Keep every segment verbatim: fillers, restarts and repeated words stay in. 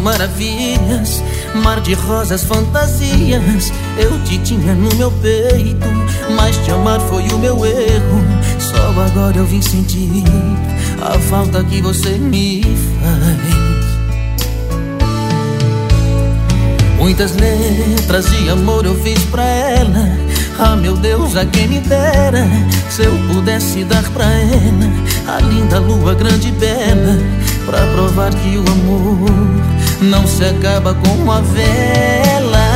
maravilhas, mar de rosas, fantasias. Eu te tinha no meu peito, mas te amar foi o meu erro. Só agora eu vim sentir a falta que você me faz. Muitas letras de amor eu fiz pra ela. Ah, meu Deus, a quem me dera se eu pudesse dar pra ela a linda lua grande e bela, pra provar que o amor não se acaba com a vela.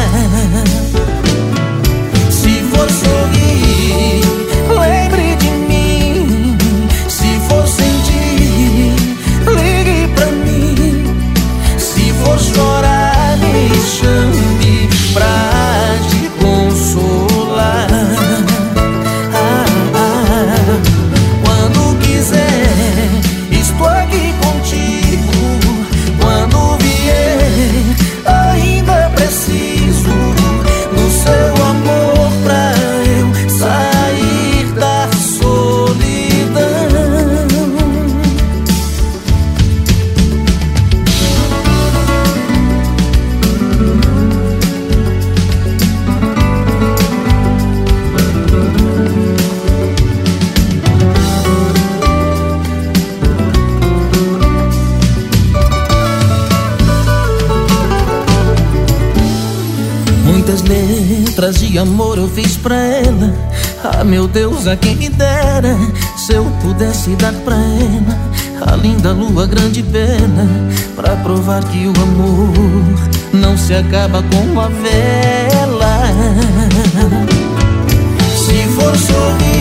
Se for sorrir, lembre de mim. Se for sentir, ligue pra mim. Se for chorar, me chame pra te consolar. Ah, ah, quando quiser, estou aqui contigo. Quando vier, ainda preciso do seu amor pra eu sair da solidão. Muitas letras de amor eu fiz pra ela. Ah, meu Deus, a quem me dera se eu pudesse dar pra ela a linda lua grande e bela, pra provar que o amor não se acaba com a vela. Se for sorrir,